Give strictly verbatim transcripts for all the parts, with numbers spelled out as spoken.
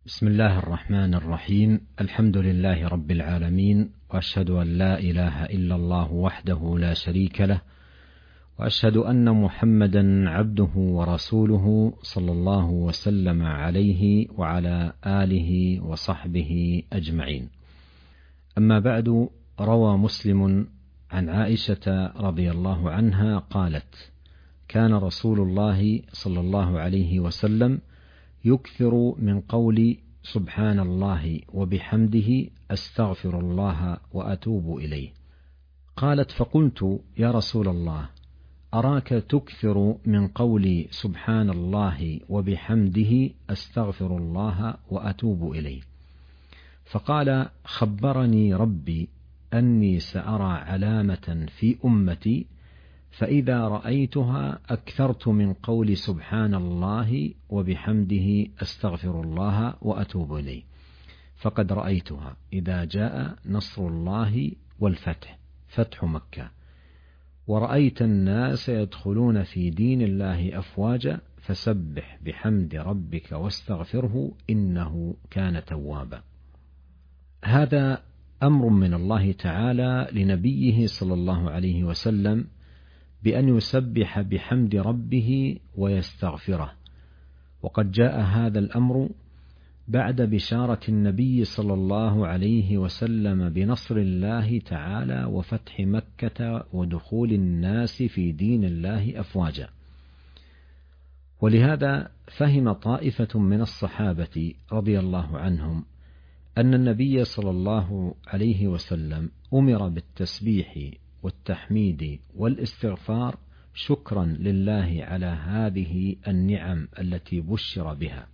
بسم الله الرحمن الرحيم. الحمد لله رب العالمين، وأشهد أن لا إله إلا الله وحده لا شريك له، وأشهد أن محمدا عبده ورسوله صلى الله وسلم عليه وعلى آله وصحبه أجمعين. أما بعد، روى مسلم عن عائشة رضي الله عنها قالت: كان رسول الله صلى الله عليه وسلم يكثر من قول سبحان الله وبحمده أستغفر الله وأتوب إليه. قالت: فقلت: يا رسول الله، أراك تكثر من قول سبحان الله وبحمده أستغفر الله وأتوب إليه. فقال: خبرني ربي أني سأرى علامة في أمتي فإذا رأيتها أكثرت من قول سبحان الله وبحمده أستغفر الله وأتوب إليه، فقد رأيتها إذا جاء نصر الله والفتح، فتح مكة، ورأيت الناس يدخلون في دين الله أفواجا، فسبح بحمد ربك واستغفره إنه كان توابا. هذا أمر من الله تعالى لنبيه صلى الله عليه وسلم بأن يسبح بحمد ربه ويستغفره، وقد جاء هذا الأمر بعد بشارة النبي صلى الله عليه وسلم بنصر الله تعالى وفتح مكة ودخول الناس في دين الله أفواجا. ولهذا فهم طائفة من الصحابة رضي الله عنهم أن النبي صلى الله عليه وسلم أمر بالتسبيح والتحميد والاستغفار شكرا لله على هذه النعم التي بشر بها.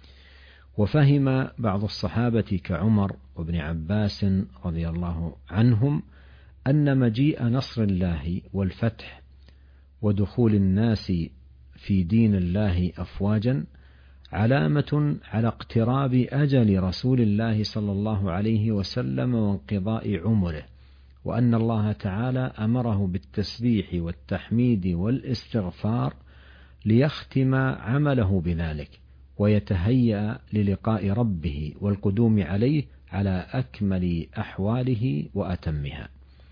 وفهم بعض الصحابة كعمر وابن عباس رضي الله عنهم أن مجيء نصر الله والفتح ودخول الناس في دين الله أفواجا علامة على اقتراب أجل رسول الله صلى الله عليه وسلم وانقضاء عمره، وأن الله تعالى أمره بالتسبيح والتحميد والاستغفار ليختم عمله بذلك ويتهيأ للقاء ربه والقدوم عليه على أكمل أحواله وأتمها.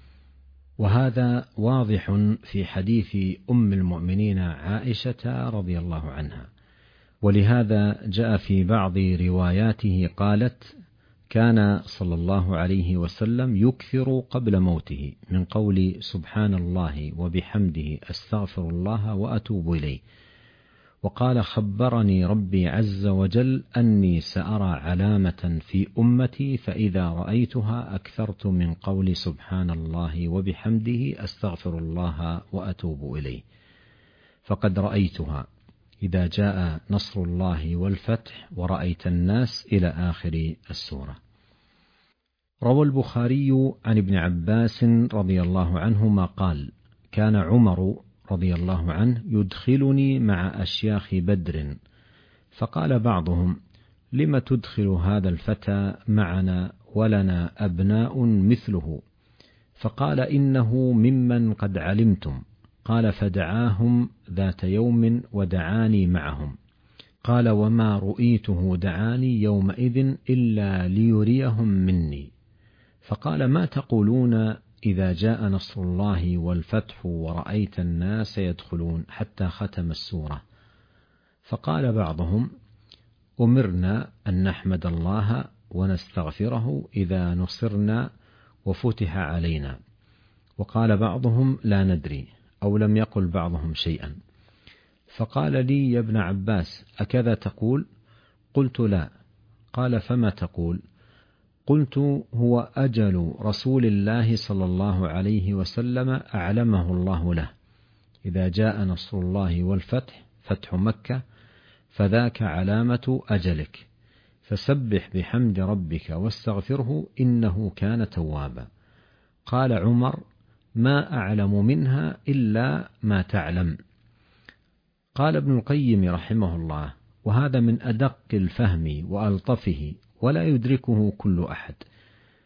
وهذا واضح في حديث أم المؤمنين عائشة رضي الله عنها، ولهذا جاء في بعض رواياته قالت: كان صلى الله عليه وسلم يكثر قبل موته من قول سبحان الله وبحمده أستغفر الله وأتوب إليه. وقال: خبرني ربي عز وجل أني سأرى علامة في أمتي فإذا رأيتها أكثرت من قول سبحان الله وبحمده أستغفر الله وأتوب إليه، فقد رأيتها إذا جاء نصر الله والفتح ورأيت الناس إلى آخر السورة. روى البخاري عن ابن عباس رضي الله عنهما قال: كان عمر رضي الله عنه يدخلني مع أشياخ بدر، فقال بعضهم: لم تدخل هذا الفتى معنا ولنا أبناء مثله؟ فقال: إنه ممن قد علمتم. قال: فدعاهم ذات يوم ودعاني معهم. قال: وما رؤيته دعاني يومئذ إلا ليريهم مني. فقال: ما تقولون إذا جاء نصر الله والفتح ورأيت الناس يدخلون، حتى ختم السورة. فقال بعضهم: أمرنا أن نحمد الله ونستغفره إذا نصرنا وفتح علينا. وقال بعضهم: لا ندري، أو لم يقل بعضهم شيئا. فقال لي: يا ابن عباس، أكذا تقول؟ قلت: لا. قال: فما تقول؟ قلت: هو أجل رسول الله صلى الله عليه وسلم أعلمه الله له، إذا جاء نصر الله والفتح، فتح مكة، فذاك علامة أجلك، فسبح بحمد ربك واستغفره إنه كان توابا. قال عمر: ما أعلم منها إلا ما تعلم. قال ابن القيم رحمه الله: وهذا من أدق الفهم وألطفه، ولا يدركه كل أحد،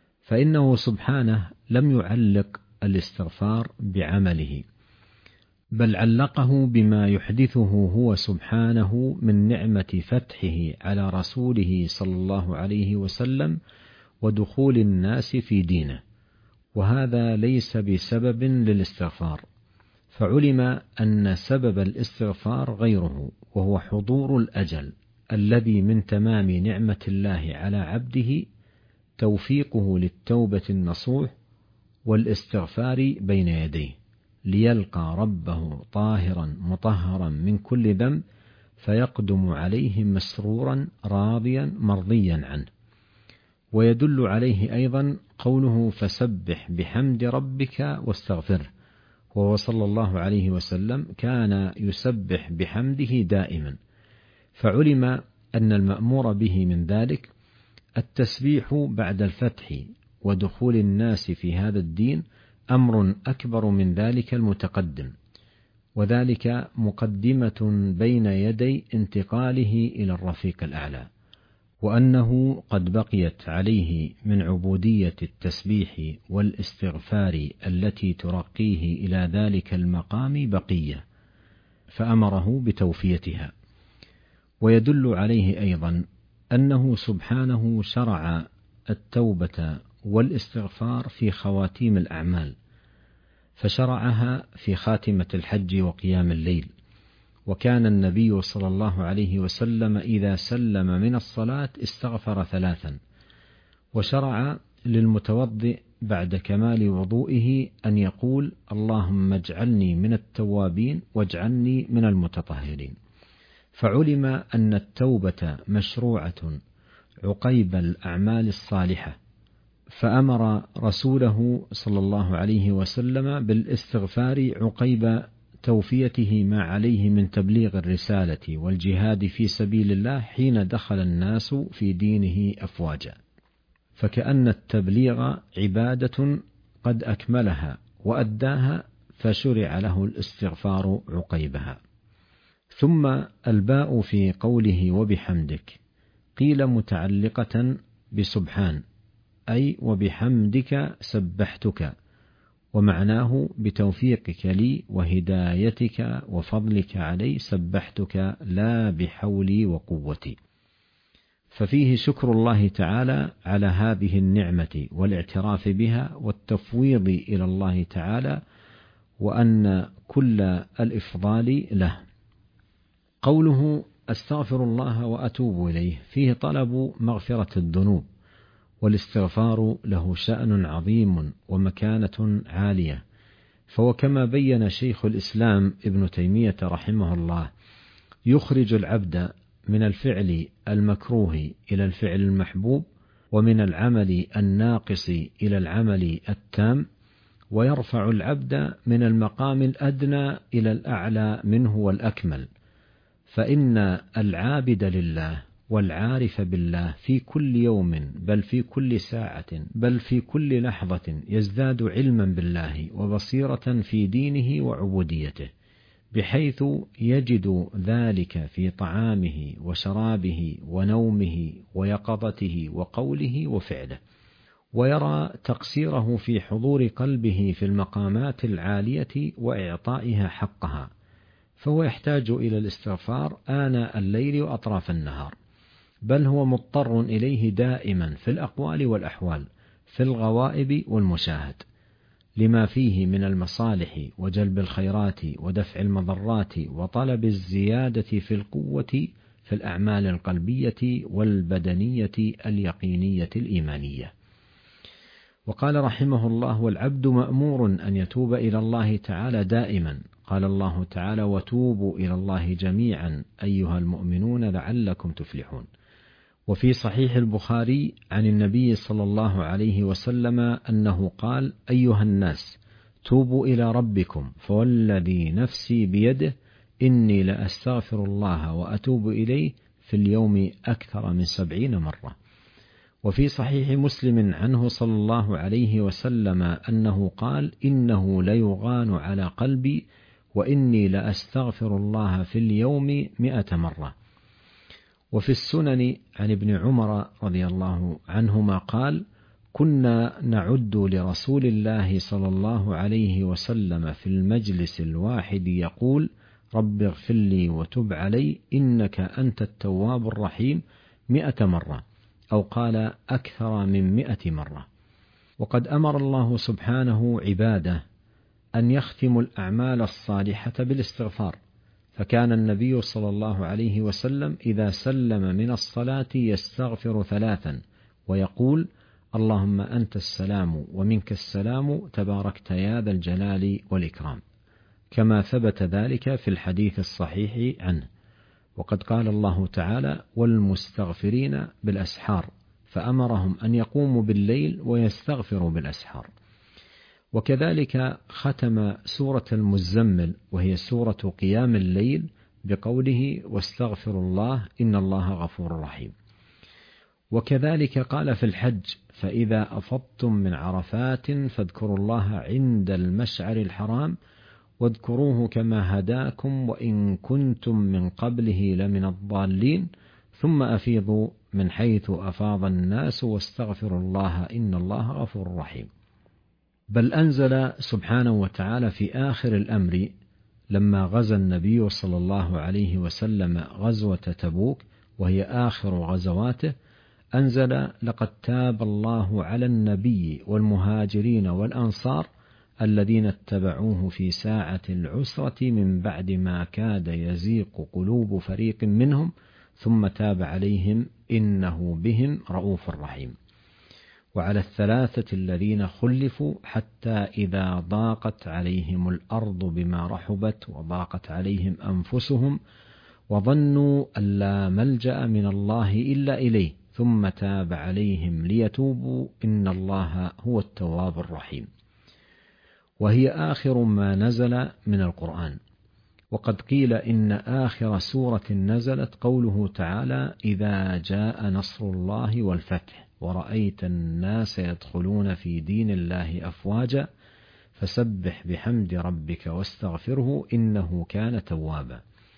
فإنه سبحانه لم يعلق الاستغفار بعمله، بل علقه بما يحدثه هو سبحانه من نعمة فتحه على رسوله صلى الله عليه وسلم ودخول الناس في دينه، وهذا ليس بسبب للاستغفار، فعلم أن سبب الاستغفار غيره، وهو حضور الأجل الذي من تمام نعمة الله على عبده توفيقه للتوبة النصوح والاستغفار بين يديه، ليلقى ربه طاهرا مطهرا من كل ذنب، فيقدم عليه مسرورا راضيا مرضيا عنه. ويدل عليه أيضا قوله فسبح بحمد ربك واستغفره، وهو صلى الله عليه وسلم كان يسبح بحمده دائما، فعلم أن المأمور به من ذلك التسبيح بعد الفتح ودخول الناس في هذا الدين أمر أكبر من ذلك المتقدم، وذلك مقدمة بين يدي انتقاله إلى الرفيق الأعلى، وأنه قد بقيت عليه من عبودية التسبيح والاستغفار التي ترقيه إلى ذلك المقام بقية، فأمره بتوفيتها. ويدل عليه أيضا أنه سبحانه شرع التوبة والاستغفار في خواتيم الأعمال، فشرعها في خاتمة الحج وقيام الليل، وكان النبي صلى الله عليه وسلم إذا سلم من الصلاة استغفر ثلاثا. وشرع للمتوضئ بعد كمال وضوئه أن يقول اللهم اجعلني من التوابين واجعلني من المتطهرين، فعلم أن التوبة مشروعة عقيب الأعمال الصالحة، فأمر رسوله صلى الله عليه وسلم بالاستغفار عقيب توفيته ما عليه من تبليغ الرسالة والجهاد في سبيل الله حين دخل الناس في دينه أفواجا، فكأن التبليغ عبادة قد أكملها وأداها، فشرع له الاستغفار عقيبها. ثم الباء في قوله وبحمدك قيل متعلقة بسبحان، أي وبحمدك سبحتك، ومعناه بتوفيقك لي وهدايتك وفضلك علي سبحتك لا بحولي وقوتي. ففيه شكر الله تعالى على هذه النعمة والاعتراف بها والتفويض إلى الله تعالى، وأن كل الإفضال له. قوله أستغفر الله وأتوب إليه فيه طلب مغفرة الذنوب، والاستغفار له شأن عظيم ومكانة عالية، فهو كما بين شيخ الإسلام ابن تيمية رحمه الله يخرج العبد من الفعل المكروه إلى الفعل المحبوب، ومن العمل الناقص إلى العمل التام، ويرفع العبد من المقام الأدنى إلى الأعلى منه والأكمل. فإن العابد لله والعارف بالله في كل يوم بل في كل ساعة بل في كل لحظة يزداد علما بالله وبصيرة في دينه وعبوديته، بحيث يجد ذلك في طعامه وشرابه ونومه ويقظته وقوله وفعله، ويرى تقصيره في حضور قلبه في المقامات العالية وإعطائها حقها، فهو يحتاج إلى الاستغفار آناء الليل وأطراف النهار، بل هو مضطر إليه دائما في الأقوال والأحوال، في الغوائب والمشاهد، لما فيه من المصالح وجلب الخيرات ودفع المضرات وطلب الزيادة في القوة في الأعمال القلبية والبدنية اليقينية الإيمانية. وقال رحمه الله والعبد مأمور أن يتوب إلى الله تعالى دائما، قال الله تعالى وتوبوا إلى الله جميعا أيها المؤمنون لعلكم تفلحون. وفي صحيح البخاري عن النبي صلى الله عليه وسلم أنه قال أيها الناس توبوا إلى ربكم فوالذي نفسي بيده إني لأستغفر الله وأتوب إليه في اليوم أكثر من سبعين مرة. وفي صحيح مسلم عنه صلى الله عليه وسلم أنه قال إنه ليغان على قلبي وإني لأستغفر الله في اليوم مئة مرة. وفي السنن عن ابن عمر رضي الله عنهما قال كنا نعد لرسول الله صلى الله عليه وسلم في المجلس الواحد يقول: رب اغفر لي وتب علي إنك أنت التواب الرحيم مئة مرة، أو قال أكثر من مئة مرة. وقد أمر الله سبحانه عباده أن يختموا الأعمال الصالحة بالاستغفار، فكان النبي صلى الله عليه وسلم إذا سلم من الصلاة يستغفر ثلاثا ويقول: اللهم أنت السلام ومنك السلام تباركت يا ذا الجلال والإكرام، كما ثبت ذلك في الحديث الصحيح عنه. وقد قال الله تعالى: والمستغفرين بالأسحار، فأمرهم أن يقوموا بالليل ويستغفروا بالأسحار. وكذلك ختم سورة المزمل وهي سورة قيام الليل بقوله: واستغفروا الله إن الله غفور رحيم. وكذلك قال في الحج: فإذا أفضتم من عرفات فاذكروا الله عند المشعر الحرام واذكروه كما هداكم وإن كنتم من قبله لمن الضالين ثم أفيضوا من حيث أفاض الناس واستغفروا الله إن الله غفور رحيم. بل أنزل سبحانه وتعالى في آخر الأمر لما غزا النبي صلى الله عليه وسلم غزوة تبوك وهي آخر غزواته، أنزل: لقد تاب الله على النبي والمهاجرين والأنصار الذين اتبعوه في ساعة العسرة من بعد ما كاد يزيق قلوب فريق منهم ثم تاب عليهم إنه بهم رؤوف رحيم. وعلى الثلاثة الذين خلفوا حتى إذا ضاقت عليهم الأرض بما رحبت وضاقت عليهم أنفسهم وظنوا أن لا ملجأ من الله إلا إليه ثم تاب عليهم ليتوبوا إن الله هو التواب الرحيم. وهي آخر ما نزل من القرآن. وقد قيل إن آخر سورة نزلت قوله تعالى: إذا جاء نصر الله والفتح ورأيت الناس يدخلون في دين الله أفواجا فسبح بحمد ربك واستغفره إنه كان توابا.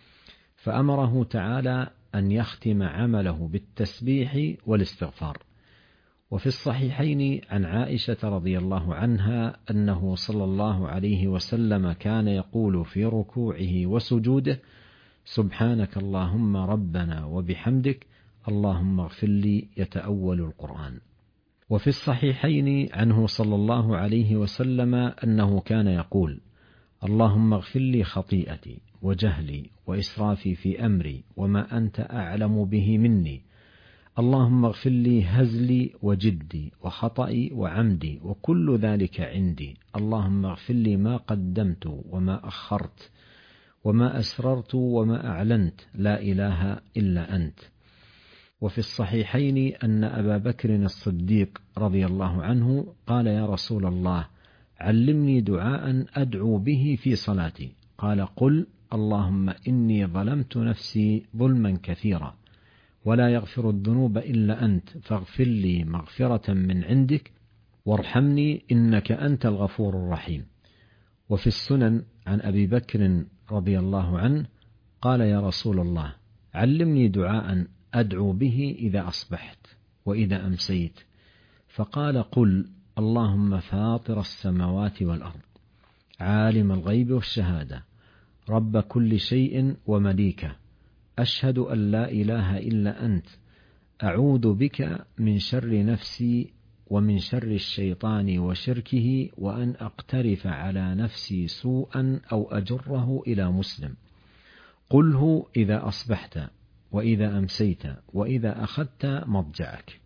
فأمره تعالى أن يختم عمله بالتسبيح والاستغفار. وفي الصحيحين عن عائشة رضي الله عنها أنه صلى الله عليه وسلم كان يقول في ركوعه وسجوده: سبحانك اللهم ربنا وبحمدك اللهم اغفر لي، يتأول القرآن. وفي الصحيحين عنه صلى الله عليه وسلم أنه كان يقول: اللهم اغفر لي خطيئتي وجهلي وإسرافي في أمري وما أنت أعلم به مني، اللهم اغفر لي هزلي وجدي وخطئي وعمدي وكل ذلك عندي، اللهم اغفر لي ما قدمت وما أخرت وما أسررت وما أعلنت، لا إله إلا أنت. وفي الصحيحين أن أبا بكر الصديق رضي الله عنه قال: يا رسول الله علمني دعاء أدعو به في صلاتي. قال: قل اللهم إني ظلمت نفسي ظلما كثيرا ولا يغفر الذنوب إلا أنت فاغفر لي مغفرة من عندك وارحمني إنك أنت الغفور الرحيم. وفي السنن عن أبي بكر رضي الله عنه قال: يا رسول الله علمني دعاء أدعو به إذا أصبحت وإذا أمسيت. فقال: قل اللهم فاطر السماوات والأرض عالم الغيب والشهادة رب كل شيء ومليكه، أشهد أن لا إله إلا أنت، أعوذ بك من شر نفسي ومن شر الشيطان وشركه وأن أقترف على نفسي سوءا أو أجره إلى مسلم. قله إذا أصبحت وإذا أمسيت وإذا أخذت مضجعك.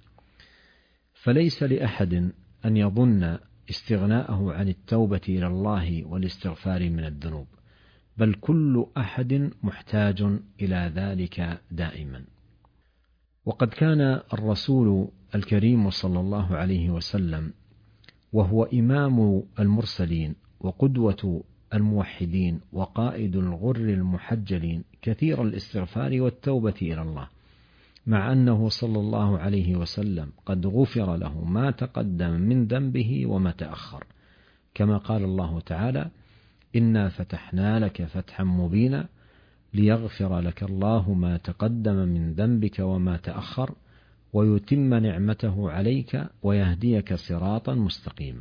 فليس لأحد أن يظن استغناءه عن التوبة إلى الله والاستغفار من الذنوب، بل كل أحد محتاج إلى ذلك دائما. وقد كان الرسول الكريم صلى الله عليه وسلم وهو إمام المرسلين وقدوة الموحدين وقائد الغر المحجلين كثير الاستغفار والتوبة إلى الله، مع أنه صلى الله عليه وسلم قد غفر له ما تقدم من ذنبه وما تأخر، كما قال الله تعالى: إنا فتحنا لك فتحا مبينا ليغفر لك الله ما تقدم من ذنبك وما تأخر ويتم نعمته عليك ويهديك صراطا مستقيما.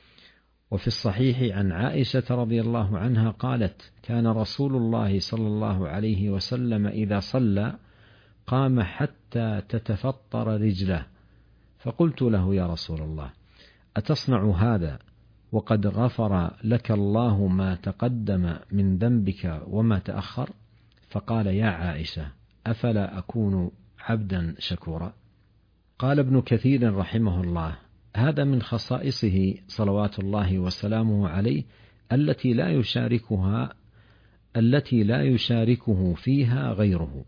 وفي الصحيح عن عائشة رضي الله عنها قالت: كان رسول الله صلى الله عليه وسلم إذا صلى قام حتى تتفطر رجله، فقلت له: يا رسول الله، أتصنع هذا وقد غفر لك الله ما تقدم من ذنبك وما تأخر؟ فقال: يا عائشة، أفلا أكون عبدا شكورا؟ قال ابن كثير رحمه الله: هذا من خصائصه صلوات الله وسلامه عليه التي لا يشاركها التي لا يشاركه فيها غيره،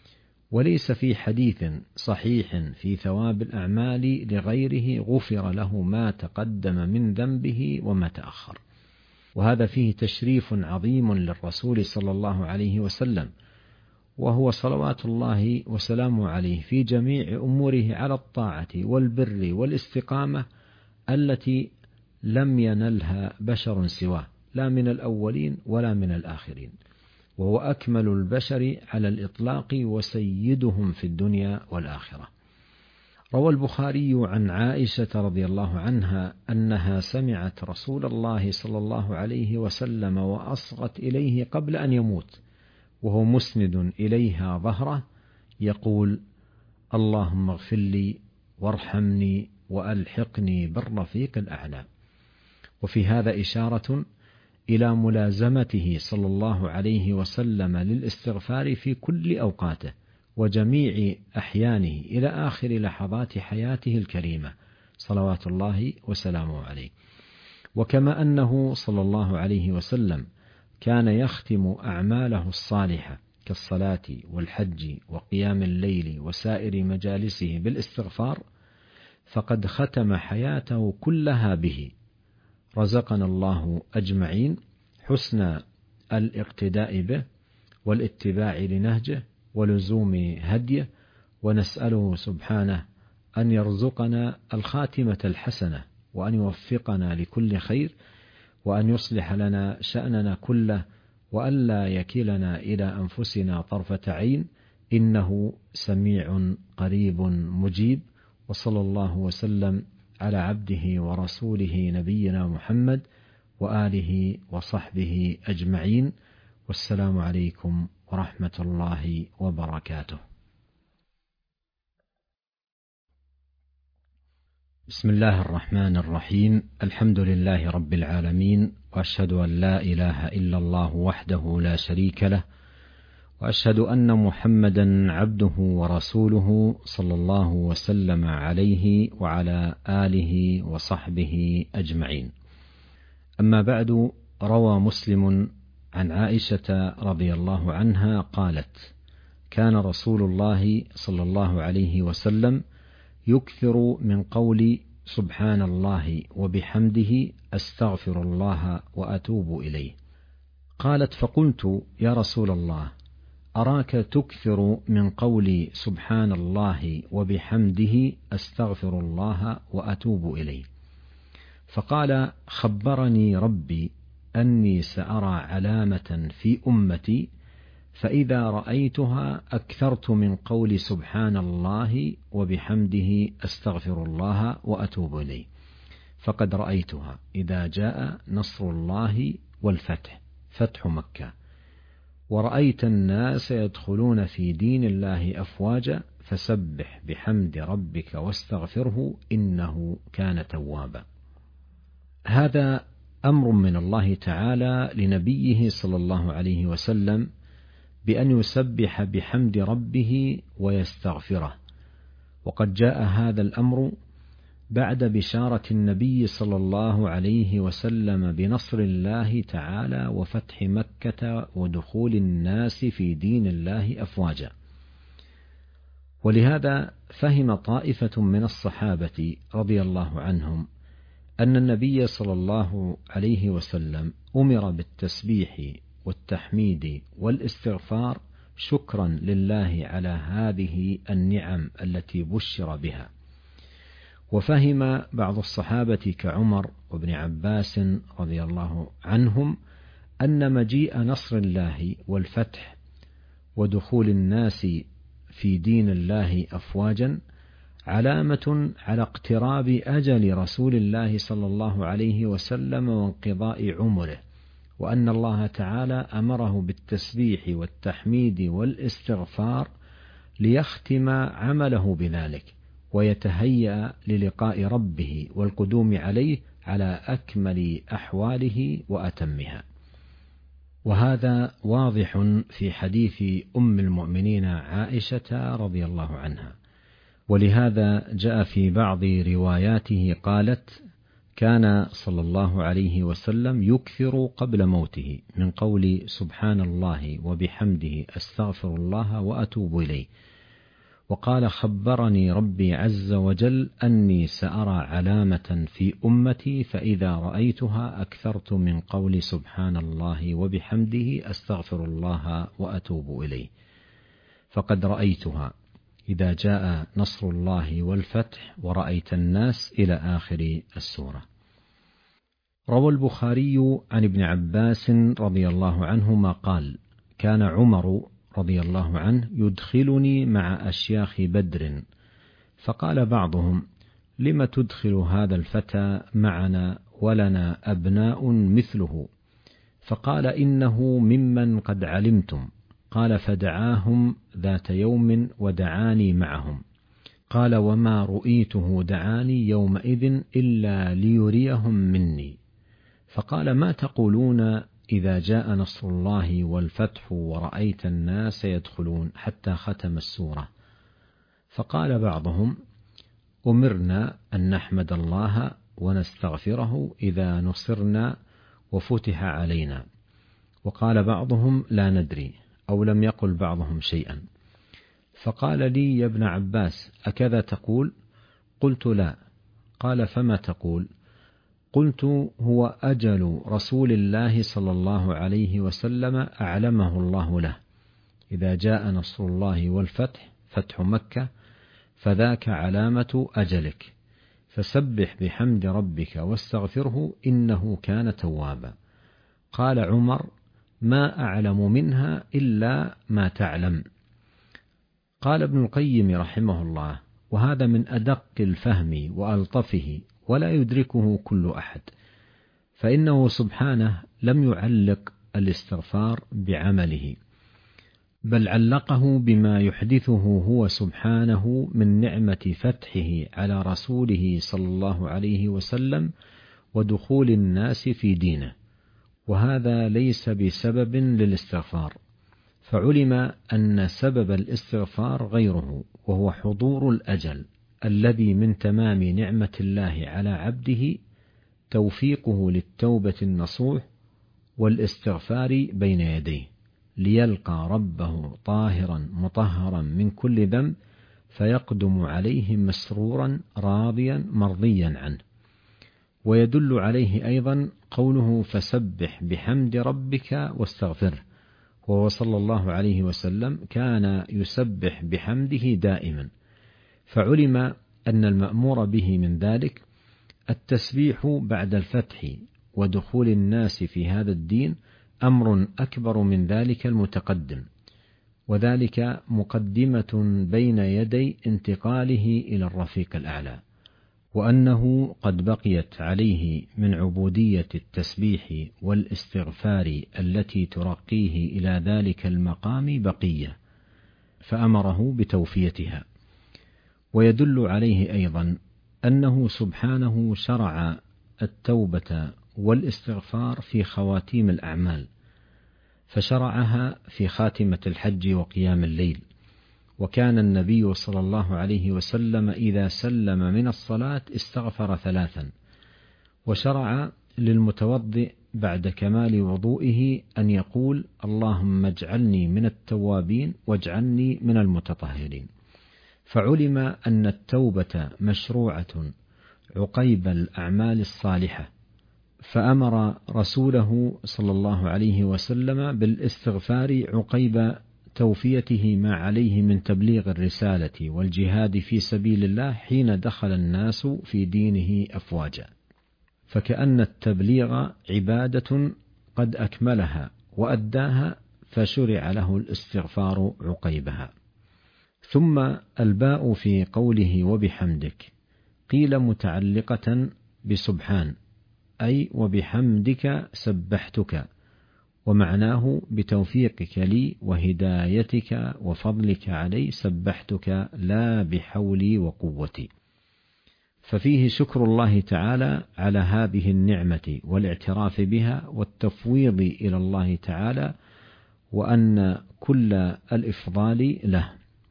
وليس في حديث صحيح في ثواب الأعمال لغيره غفر له ما تقدم من ذنبه وما تأخر. وهذا فيه تشريف عظيم للرسول صلى الله عليه وسلم، وهو صلوات الله وسلامه عليه في جميع أموره على الطاعة والبر والاستقامة التي لم ينلها بشر سواه، لا من الأولين ولا من الآخرين، وهو أكمل البشر على الإطلاق وسيدهم في الدنيا والآخرة. روى البخاري عن عائشة رضي الله عنها أنها سمعت رسول الله صلى الله عليه وسلم وأصغت إليه قبل أن يموت وهو مسند إليها ظهره يقول: اللهم اغفر لي وارحمني وألحقني بالرفيق الأعلى. وفي هذا إشارة إلى ملازمته صلى الله عليه وسلم للاستغفار في كل أوقاته وجميع أحيانه إلى آخر لحظات حياته الكريمة صلوات الله وسلامه عليه. وكما أنه صلى الله عليه وسلم كان يختم أعماله الصالحة كالصلاة والحج وقيام الليل وسائر مجالسه بالاستغفار، فقد ختم حياته كلها به. رزقنا الله أجمعين حسن الاقتداء به والاتباع لنهجه ولزوم هديه، ونسأله سبحانه أن يرزقنا الخاتمة الحسنة وأن يوفقنا لكل خير وأن يصلح لنا شأننا كله وأن لا يكلنا إلى أنفسنا طرفة عين، إنه سميع قريب مجيب. وصلى الله وسلم على عبده ورسوله نبينا محمد وآله وصحبه أجمعين، والسلام عليكم ورحمة الله وبركاته. بسم الله الرحمن الرحيم. الحمد لله رب العالمين، وأشهد أن لا إله إلا الله وحده لا شريك له، وأشهد أن محمدا عبده ورسوله صلى الله وسلم عليه وعلى آله وصحبه أجمعين. أما بعد، روى مسلم عن عائشة رضي الله عنها قالت: كان رسول الله صلى الله عليه وسلم يكثر من قول سبحان الله وبحمده أستغفر الله وأتوب إليه. قالت: فقلت: يا رسول الله، أراك تكثر من قول سبحان الله وبحمده أستغفر الله وأتوب إليه. فقال: خبرني ربي أني سأرى علامة في أمتي فإذا رأيتها أكثرت من قول سبحان الله وبحمده أستغفر الله وأتوب إليه، فقد رأيتها إذا جاء نصر الله والفتح، فتح مكة، ورأيت الناس يدخلون في دين الله أفواجا، فسبح بحمد ربك واستغفره إنه كان توابا. هذا أمر من الله تعالى لنبيه صلى الله عليه وسلم بأن يسبح بحمد ربه ويستغفره، وقد جاء هذا الأمر بعد بشارة النبي صلى الله عليه وسلم بنصر الله تعالى وفتح مكة ودخول الناس في دين الله أفواجا. ولهذا فهم طائفة من الصحابة رضي الله عنهم أن النبي صلى الله عليه وسلم أمر بالتسبيح والتحميد والاستغفار شكرا لله على هذه النعم التي بشر بها. وفهم بعض الصحابة كعمر وابن عباس رضي الله عنهم أن مجيء نصر الله والفتح ودخول الناس في دين الله أفواجا علامة على اقتراب أجل رسول الله صلى الله عليه وسلم وانقضاء عمره، وأن الله تعالى أمره بالتسبيح والتحميد والاستغفار ليختم عمله بذلك ويتهيأ للقاء ربه والقدوم عليه على أكمل أحواله وأتمها. وهذا واضح في حديث أم المؤمنين عائشة رضي الله عنها، ولهذا جاء في بعض رواياته قالت: كان صلى الله عليه وسلم يكثر قبل موته من قول سبحان الله وبحمده أستغفر الله وأتوب إليه. وقال: خبرني ربي عز وجل أني سأرى علامة في أمتي فإذا رأيتها أكثرت من قول سبحان الله وبحمده أستغفر الله وأتوب إليه، فقد رأيتها إذا جاء نصر الله والفتح ورأيت الناس إلى آخر السورة. روى البخاري عن ابن عباس رضي الله عنهما قال: كان عمر رضي الله عنه يدخلني مع أشياخ بدر، فقال بعضهم: لم تدخل هذا الفتى معنا ولنا أبناء مثله؟ فقال: إنه ممن قد علمتم. قال: فدعاهم ذات يوم ودعاني معهم. قال: وما رؤيته دعاني يومئذ إلا ليريهم مني. فقال: ما تقولون إذا جاء نصر الله والفتح ورأيت الناس يدخلون، حتى ختم السورة. فقال بعضهم: أمرنا أن نحمد الله ونستغفره إذا نصرنا وفتح علينا. وقال بعضهم: لا ندري، أو لم يقل بعضهم شيئا. فقال لي: يا ابن عباس، أكذا تقول؟ قلت: لا. قال: فما تقول؟ قلت: هو أجل رسول الله صلى الله عليه وسلم أعلمه الله له، إذا جاء نصر الله والفتح، فتح مكة، فذاك علامة أجلك، فسبح بحمد ربك واستغفره إنه كان توابا. قال عمر: ما أعلم منها إلا ما تعلم. قال ابن القيم رحمه الله: وهذا من أدق الفهم وألطفه، ولا يدركه كل أحد، فإنه سبحانه لم يعلق الاستغفار بعمله، بل علقه بما يحدثه هو سبحانه من نعمة فتحه على رسوله صلى الله عليه وسلم ودخول الناس في دينه، وهذا ليس بسبب للاستغفار. فعلم أن سبب الاستغفار غيره، وهو حضور الأجل الذي من تمام نعمة الله على عبده توفيقه للتوبة النصوح والاستغفار بين يديه، ليلقى ربه طاهرا مطهرا من كل ذنب، فيقدم عليه مسرورا راضيا مرضيا عنه. ويدل عليه أيضا قوله: فسبح بحمد ربك واستغفره، وهو صلى الله عليه وسلم كان يسبح بحمده دائما، فعلم أن المأمور به من ذلك التسبيح بعد الفتح ودخول الناس في هذا الدين أمر أكبر من ذلك المتقدم، وذلك مقدمة بين يدي انتقاله إلى الرفيق الأعلى، وأنه قد بقيت عليه من عبودية التسبيح والاستغفار التي ترقيه إلى ذلك المقام بقية، فأمره بتوفيتها. ويدل عليه أيضا أنه سبحانه شرع التوبة والاستغفار في خواتيم الأعمال، فشرعها في خاتمة الحج وقيام الليل. وكان النبي صلى الله عليه وسلم إذا سلم من الصلاة استغفر ثلاثا. وشرع للمتوضئ بعد كمال وضوئه أن يقول: اللهم اجعلني من التوابين واجعلني من المتطهرين. فعلم أن التوبة مشروعة عقيب الأعمال الصالحة، فأمر رسوله صلى الله عليه وسلم بالاستغفار عقيب توفيته ما عليه من تبليغ الرسالة والجهاد في سبيل الله حين دخل الناس في دينه أفواجا، فكأن التبليغ عبادة قد أكملها وأداها، فشرع له الاستغفار عقيبها. ثم الباء في قوله وبحمدك قيل متعلقة بسبحان، أي وبحمدك سبحتك، ومعناه بتوفيقك لي وهدايتك وفضلك علي سبحتك لا بحولي وقوتي. ففيه شكر الله تعالى على هذه النعمة والاعتراف بها والتفويض إلى الله تعالى، وأن كل الإفضال له.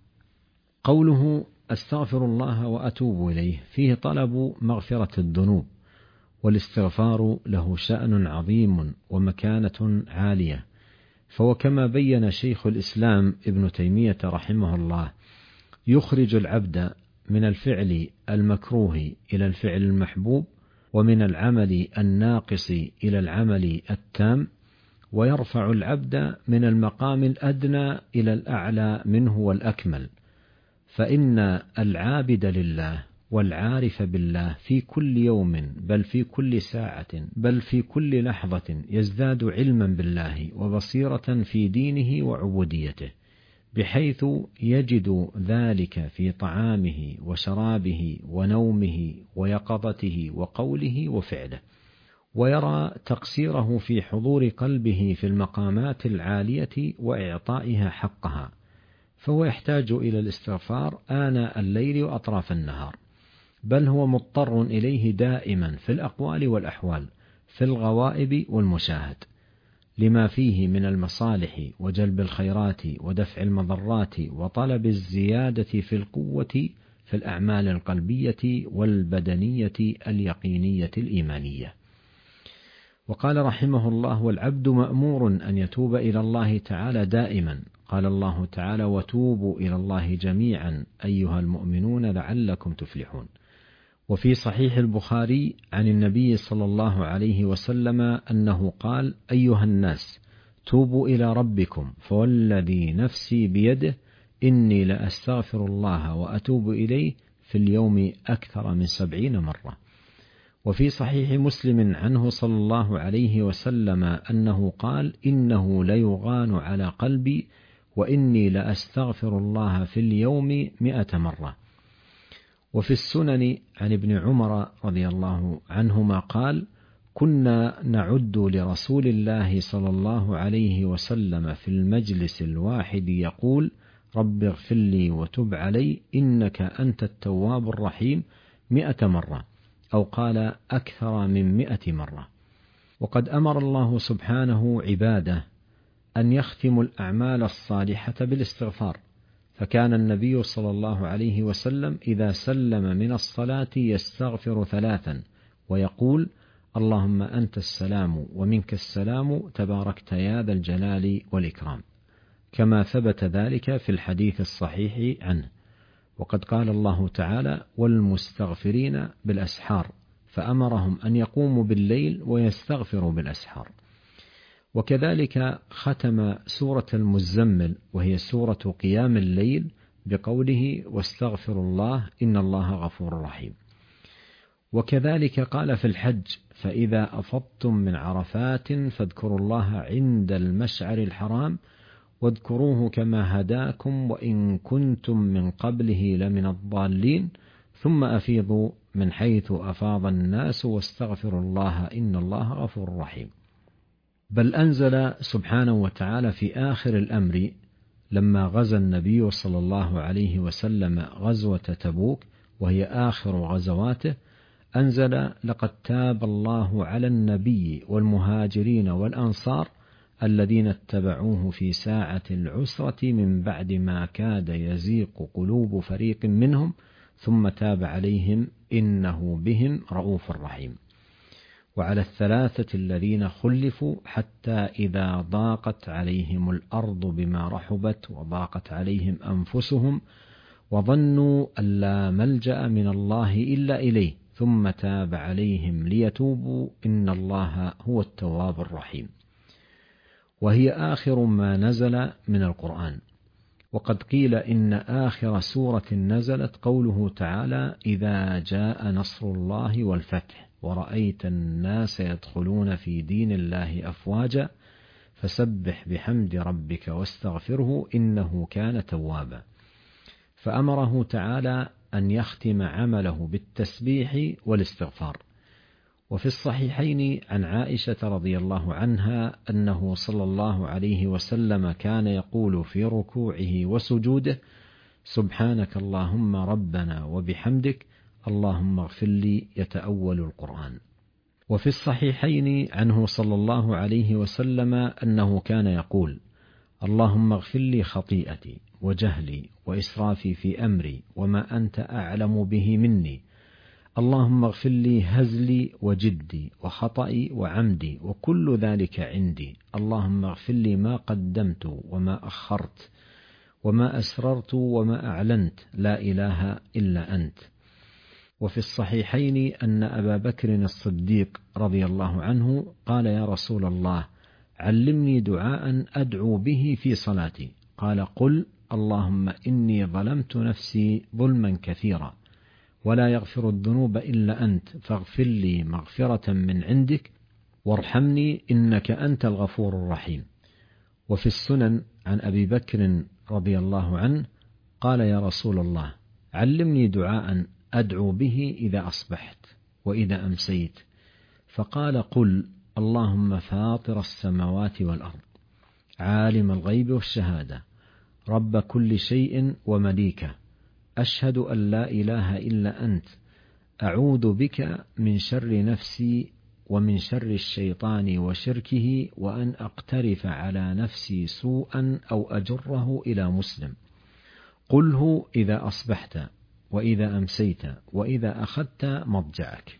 قوله أستغفر الله وأتوب إليه فيه طلب مغفرة الذنوب، والاستغفار له شأن عظيم ومكانة عالية، فهو كما بين شيخ الإسلام ابن تيمية رحمه الله يخرج العبد من الفعل المكروه إلى الفعل المحبوب، ومن العمل الناقص إلى العمل التام، ويرفع العبد من المقام الأدنى إلى الأعلى منه والأكمل. فإن العابد لله والعارف بالله في كل يوم بل في كل ساعة بل في كل لحظة يزداد علما بالله وبصيرة في دينه وعبوديته، بحيث يجد ذلك في طعامه وشرابه ونومه ويقظته وقوله وفعله، ويرى تقصيره في حضور قلبه في المقامات العالية وإعطائها حقها، فهو يحتاج إلى الاستغفار آناء الليل وأطراف النهار، بل هو مضطر إليه دائما في الأقوال والأحوال، في الغوائب والمشاهد، لما فيه من المصالح وجلب الخيرات ودفع المضرات وطلب الزيادة في القوة في الأعمال القلبية والبدنية اليقينية الإيمانية. وقال رحمه الله: والعبد مأمور أن يتوب إلى الله تعالى دائما. قال الله تعالى: وتوبوا إلى الله جميعا أيها المؤمنون لعلكم تفلحون. وفي صحيح البخاري عن النبي صلى الله عليه وسلم أنه قال: أيها الناس توبوا إلى ربكم، فوالذي نفسي بيده إني لأستغفر الله وأتوب إليه في اليوم أكثر من سبعين مرة. وفي صحيح مسلم عنه صلى الله عليه وسلم أنه قال: إنه ليغان على قلبي وإني لأستغفر الله في اليوم مئة مرة. وفي السنن عن ابن عمر رضي الله عنهما قال: كنا نعد لرسول الله صلى الله عليه وسلم في المجلس الواحد يقول: رب اغفر لي وتب علي إنك أنت التواب الرحيم مئة مرة، أو قال أكثر من مئة مرة. وقد أمر الله سبحانه عباده أن يختموا الأعمال الصالحة بالاستغفار، فكان النبي صلى الله عليه وسلم إذا سلم من الصلاة يستغفر ثلاثا ويقول: اللهم أنت السلام ومنك السلام تباركت يا ذا الجلال والإكرام، كما ثبت ذلك في الحديث الصحيح عنه. وقد قال الله تعالى: والمستغفرين بالأسحار، فأمرهم أن يقوموا بالليل ويستغفروا بالأسحار. وكذلك ختم سورة المزمل وهي سورة قيام الليل بقوله: واستغفر الله إن الله غفور رحيم. وكذلك قال في الحج: فإذا أفضتم من عرفات فاذكروا الله عند المشعر الحرام واذكروه كما هداكم وإن كنتم من قبله لمن الضالين ثم أفيضوا من حيث أفاض الناس واستغفروا الله إن الله غفور رحيم. بل أنزل سبحانه وتعالى في آخر الأمر لما غزا النبي صلى الله عليه وسلم غزوة تبوك وهي آخر غزواته، أنزل: لقد تاب الله على النبي والمهاجرين والأنصار الذين اتبعوه في ساعة العسرة من بعد ما كاد يزيغ قلوب فريق منهم ثم تاب عليهم إنه بهم رؤوف رحيم. وعلى الثلاثة الذين خلفوا حتى إذا ضاقت عليهم الأرض بما رحبت وضاقت عليهم أنفسهم وظنوا أن لا ملجأ من الله إلا إليه ثم تاب عليهم ليتوبوا إن الله هو التواب الرحيم. وهي آخر ما نزل من القرآن. وقد قيل إن آخر سورة نزلت قوله تعالى: إذا جاء نصر الله والفتح ورأيت الناس يدخلون في دين الله أفواجا فسبح بحمد ربك واستغفره إنه كان توابا. فأمره تعالى أن يختم عمله بالتسبيح والاستغفار. وفي الصحيحين عن عائشة رضي الله عنها أنه صلى الله عليه وسلم كان يقول في ركوعه وسجوده: سبحانك اللهم ربنا وبحمدك اللهم اغفر لي، يتأول القرآن. وفي الصحيحين عنه صلى الله عليه وسلم أنه كان يقول: اللهم اغفر لي خطيئتي وجهلي وإسرافي في أمري وما أنت أعلم به مني، اللهم اغفر لي هزلي وجدي وخطئي وعمدي وكل ذلك عندي، اللهم اغفر لي ما قدمت وما أخرت وما أسررت وما أعلنت، لا إله إلا أنت. وفي الصحيحين أن أبا بكر الصديق رضي الله عنه قال: يا رسول الله، علمني دعاء أدعو به في صلاتي. قال: قل اللهم إني ظلمت نفسي ظلما كثيرا ولا يغفر الذنوب إلا أنت، فاغفر لي مغفرة من عندك وارحمني إنك أنت الغفور الرحيم. وفي السنن عن أبي بكر رضي الله عنه قال: يا رسول الله، علمني دعاء أدعو به إذا أصبحت وإذا أمسيت. فقال: قل اللهم فاطر السماوات والأرض، عالم الغيب والشهادة، رب كل شيء ومليكه، أشهد أن لا إله إلا أنت، أعوذ بك من شر نفسي ومن شر الشيطان وشركه، وأن أقترف على نفسي سوءا أو أجره إلى مسلم. قله إذا أصبحت وإذا أمسيت وإذا أخذت مضجعك.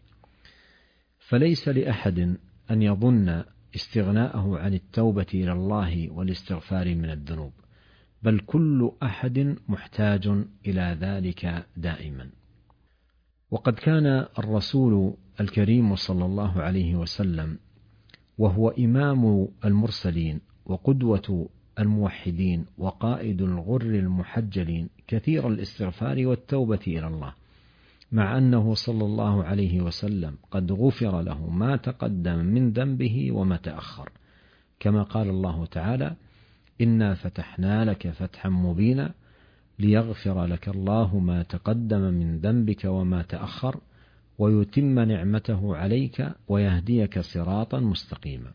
فليس لأحد أن يظن استغناءه عن التوبة إلى الله والاستغفار من الذنوب، بل كل أحد محتاج إلى ذلك دائما. وقد كان الرسول الكريم صلى الله عليه وسلم وهو إمام المرسلين وقدوة الموحدين وقائد الغر المحجلين كثير الاستغفار والتوبة إلى الله، مع أنه صلى الله عليه وسلم قد غفر له ما تقدم من ذنبه وما تأخر، كما قال الله تعالى: إنا فتحنا لك فتحا مبينا ليغفر لك الله ما تقدم من ذنبك وما تأخر ويتم نعمته عليك ويهديك صراطا مستقيما.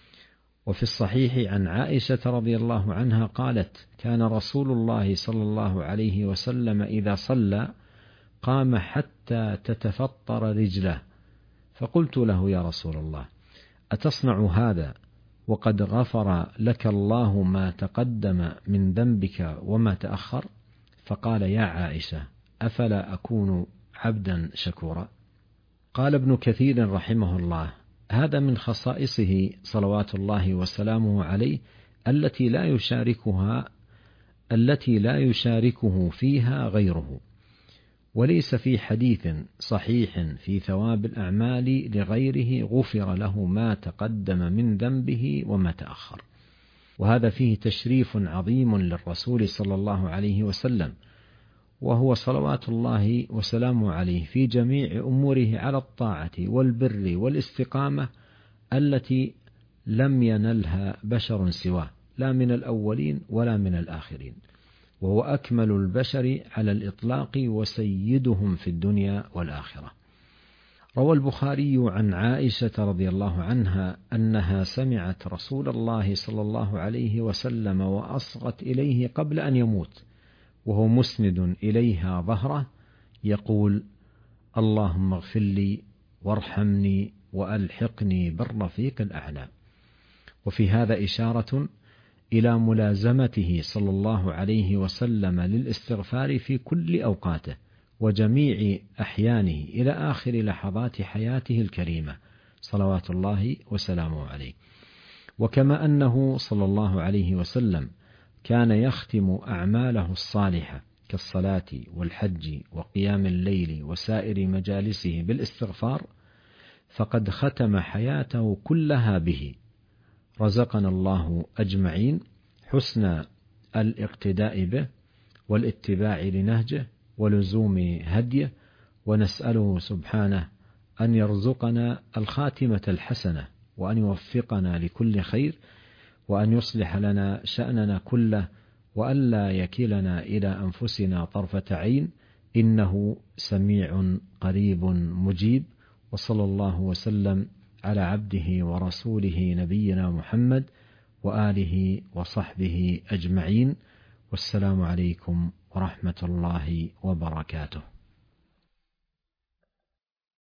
وفي الصحيح عن عائشة رضي الله عنها قالت: كان رسول الله صلى الله عليه وسلم إذا صلى قام حتى تتفطر رجله، فقلت له: يا رسول الله، أتصنع هذا وقد غفر لك الله ما تقدم من ذنبك وما تأخر؟ فقال: يا عائشة، أفلا أكون عبدا شكورا؟ قال ابن كثير رحمه الله: هذا من خصائصه صلوات الله وسلامه عليه التي لا يشاركها التي لا يشاركه فيها غيره، وليس في حديث صحيح في ثواب الأعمال لغيره غفر له ما تقدم من ذنبه وما تأخر. وهذا فيه تشريف عظيم للرسول صلى الله عليه وسلم، وهو صلوات الله وسلامه عليه في جميع أموره على الطاعة والبر والاستقامة التي لم ينلها بشر سواه، لا من الأولين ولا من الآخرين، وهو أكمل البشر على الإطلاق وسيدهم في الدنيا والآخرة. روى البخاري عن عائشة رضي الله عنها أنها سمعت رسول الله صلى الله عليه وسلم وأصغت إليه قبل أن يموت وهو مسند إليها ظهره يقول: اللهم اغفر لي وارحمني وألحقني بالرفيق الأعلى. وفي هذا إشارة إلى ملازمته صلى الله عليه وسلم للاستغفار في كل أوقاته وجميع أحيانه إلى آخر لحظات حياته الكريمة صلوات الله وسلامه عليه. وكما أنه صلى الله عليه وسلم كان يختم أعماله الصالحة كالصلاة والحج وقيام الليل وسائر مجالسه بالاستغفار، فقد ختم حياته كلها به. رزقنا الله أجمعين حسن الاقتداء به والاتباع لنهجه ولزوم هديه، ونسأله سبحانه أن يرزقنا الخاتمة الحسنة وأن يوفقنا لكل خير وأن يصلح لنا شأننا كله وألا يكلنا إلى أنفسنا طرفة عين، إنه سميع قريب مجيب. وصلى الله وسلم على عبده ورسوله نبينا محمد وآله وصحبه أجمعين، والسلام عليكم ورحمة الله وبركاته.